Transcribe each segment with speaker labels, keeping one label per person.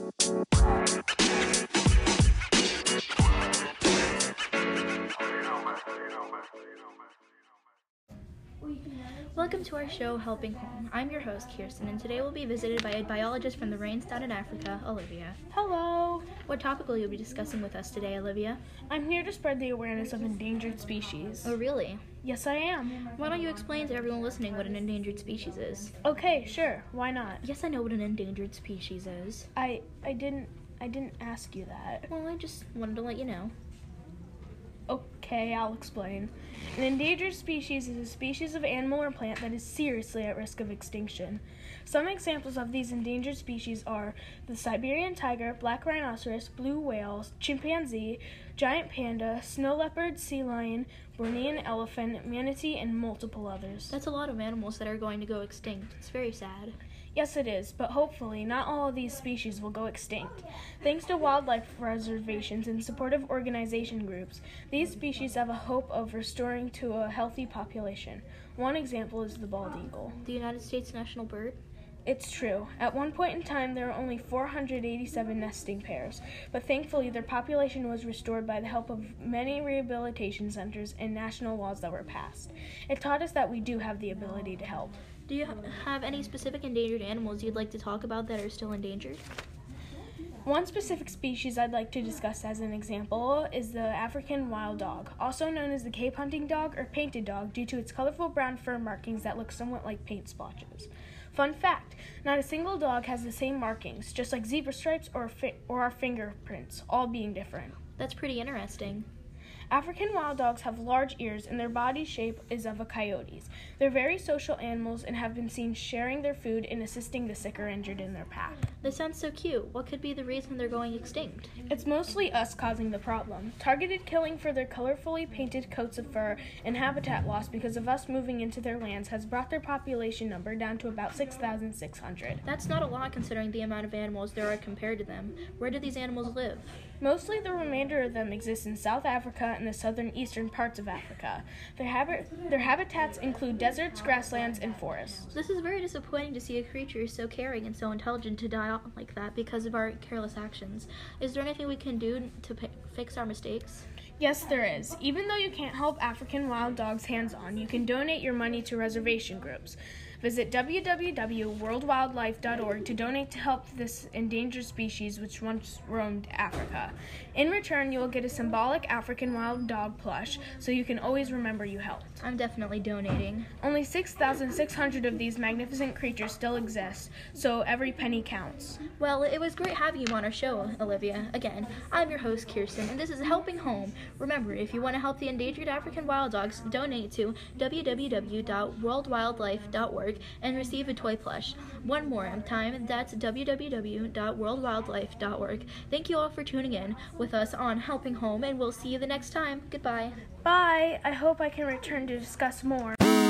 Speaker 1: Welcome to our show, Helping Home. I'm your host, Kirsten, and today we'll be visited by a biologist from the Rainstown in Africa, Olivia.
Speaker 2: Hello!
Speaker 1: What topic will you be discussing with us today, Olivia?
Speaker 2: I'm here to spread the awareness of endangered species.
Speaker 1: Oh, really?
Speaker 2: Yes, I am.
Speaker 1: Why don't you explain to everyone listening what an endangered species is?
Speaker 2: Okay, sure. Why not?
Speaker 1: Yes, I know what an endangered species is.
Speaker 2: I didn't ask you that.
Speaker 1: Well, I just wanted to let you know.
Speaker 2: Okay, I'll explain. An endangered species is a species of animal or plant that is seriously at risk of extinction. Some examples of these endangered species are the Siberian tiger, black rhinoceros, blue whale, chimpanzee, giant panda, snow leopard, sea lion, Bornean elephant, manatee, and multiple others.
Speaker 1: That's a lot of animals that are going to go extinct. It's very sad.
Speaker 2: Yes, it is, but hopefully not all of these species will go extinct. Thanks to wildlife reservations and supportive organization groups, these species have a hope of restoring to a healthy population. One example is the bald eagle.
Speaker 1: The United States national bird?
Speaker 2: It's true. At one point in time, there were only 487 nesting pairs, but thankfully their population was restored by the help of many rehabilitation centers and national laws that were passed. It taught us that we do have the ability to help.
Speaker 1: Do you have any specific endangered animals you'd like to talk about that are still endangered?
Speaker 2: One specific species I'd like to discuss as an example is the African wild dog, also known as the Cape hunting dog or painted dog due to its colorful brown fur markings that look somewhat like paint splotches. Fun fact, not a single dog has the same markings, just like zebra stripes or our fingerprints, all being different.
Speaker 1: That's pretty interesting.
Speaker 2: African wild dogs have large ears and their body shape is of a coyote's. They're very social animals and have been seen sharing their food and assisting the sick or injured in their pack.
Speaker 1: They sound so cute. What could be the reason they're going extinct?
Speaker 2: It's mostly us causing the problem. Targeted killing for their colorfully painted coats of fur and habitat loss because of us moving into their lands has brought their population number down to about 6,600.
Speaker 1: That's not a lot considering the amount of animals there are compared to them. Where do these animals live?
Speaker 2: Mostly the remainder of them exist in South Africa and the southern eastern parts of Africa. Their habitats include deserts, grasslands, and forests.
Speaker 1: This is very disappointing to see a creature so caring and so intelligent to die off like that because of our careless actions. Is there anything we can do to fix our mistakes?
Speaker 2: Yes, there is. Even though you can't help African wild dogs hands-on, you can donate your money to reservation groups. Visit www.worldwildlife.org to donate to help this endangered species which once roamed Africa. In return, you will get a symbolic African wild dog plush, so you can always remember you helped.
Speaker 1: I'm definitely donating.
Speaker 2: Only 6,600 of these magnificent creatures still exist, so every penny counts.
Speaker 1: Well, it was great having you on our show, Olivia. Again, I'm your host, Kirsten, and this is Helping Home. Remember, if you want to help the endangered African wild dogs, donate to www.worldwildlife.org and receive a toy plush. One more time, that's www.worldwildlife.org. Thank you all for tuning in with us on Helping Home, and we'll see you the next time. Goodbye.
Speaker 2: Bye. I hope I can return to discuss more.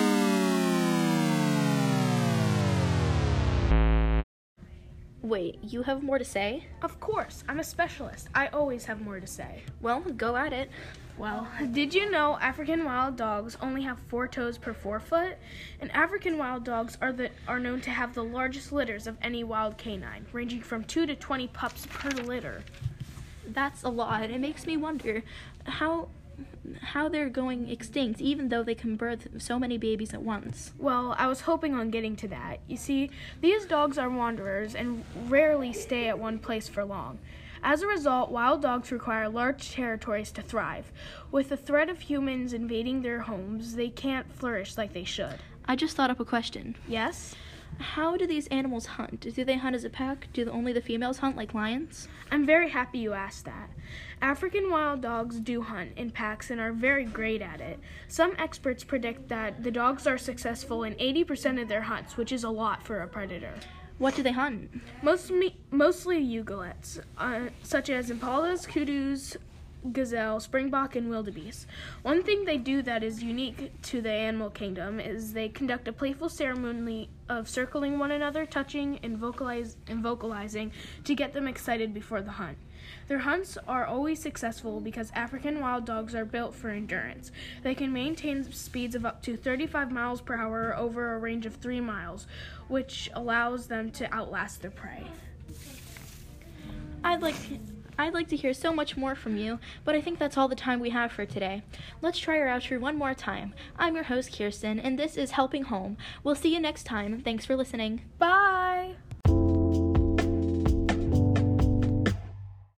Speaker 1: Wait, you have more to say?
Speaker 2: Of course. I'm a specialist. I always have more to say.
Speaker 1: Well, go at it.
Speaker 2: Well, did you know African wild dogs only have 4 toes per forefoot? And African wild dogs are known to have the largest litters of any wild canine, ranging from 2 to 20 pups per litter.
Speaker 1: That's a lot. It makes me wonder how they're going extinct, even though they can birth so many babies at once.
Speaker 2: Well, I was hoping on getting to that. You see, these dogs are wanderers and rarely stay at one place for long. As a result, wild dogs require large territories to thrive. With the threat of humans invading their homes, they can't flourish like they should.
Speaker 1: I just thought up a question.
Speaker 2: Yes?
Speaker 1: How do these animals hunt? Do they hunt as a pack? Do only the females hunt like lions?
Speaker 2: I'm very happy you asked that. African wild dogs do hunt in packs and are very great at it. Some experts predict that the dogs are successful in 80% of their hunts, which is a lot for a predator.
Speaker 1: What do they hunt?
Speaker 2: Mostly ungulates, such as impalas, kudus, gazelle, springbok, and wildebeest. One thing they do that is unique to the animal kingdom is they conduct a playful ceremony of circling one another, touching, and vocalizing to get them excited before the hunt. Their hunts are always successful because African wild dogs are built for endurance. They can maintain speeds of up to 35 miles per hour over a range of 3 miles, which allows them to outlast their prey.
Speaker 1: I'd like to hear so much more from you, but I think that's all the time we have for today. Let's try our outro one more time. I'm your host, Kirsten, and this is Helping Home. We'll see you next time. Thanks for listening.
Speaker 2: Bye!